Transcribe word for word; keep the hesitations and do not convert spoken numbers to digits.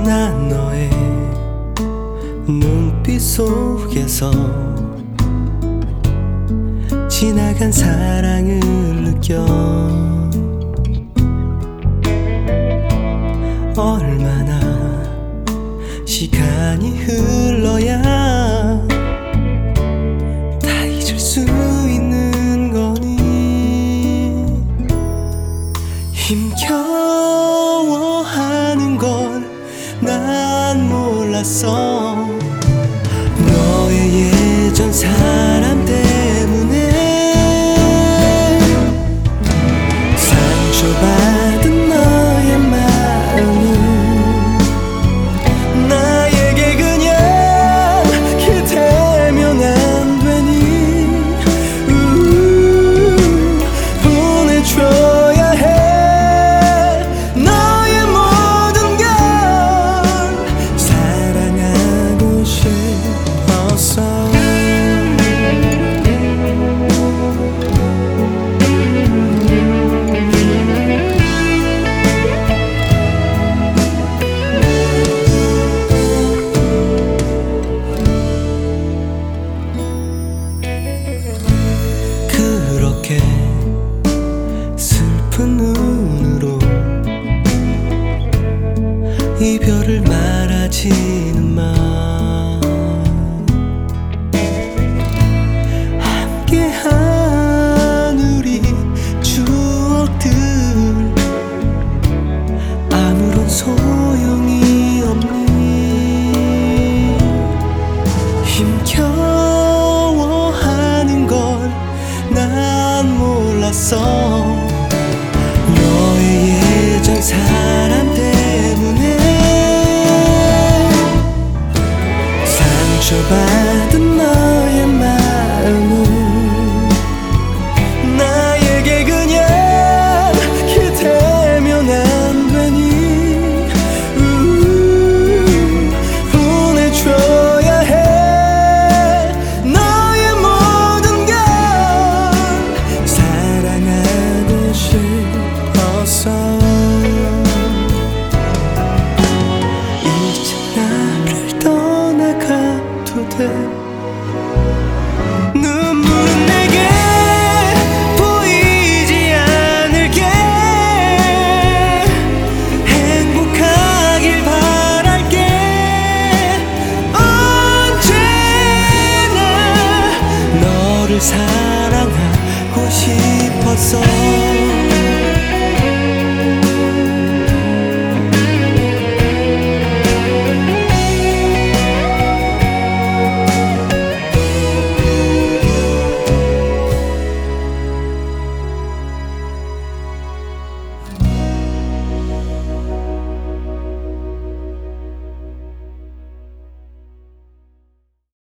난 너의 눈빛 속에서 지나간 사랑을 느껴. 얼마나 시간이 흘러야 다 잊을 수 있는 거니. 힘겨워하는 걸 난 몰랐어. 너의 예전 사람 때문에 상처받은 너의 마음은 나에게 그냥 기대면 안 되니. 우, 보내줘야 해 너의 모든 걸. 사랑하고 싶었어. 그렇게 슬픈 눈으로 이별을 말하지는 마. 함께한 우리 추억들 아무런 소용이 없니. 힘겨워하는 걸 난 몰랐어. 너의 예전 사람 때문에 상처받은 너의 마음은 나에게 그냥 기대면 안 되니. 우, 보내줘야 해 너의 모든 걸. 사랑하고 싶었어. 이제 나를 떠나가도 돼. 눈물은 내게 보이지 않을게. 행복하길 바랄게. 언제나 너를 사랑하고 싶었어.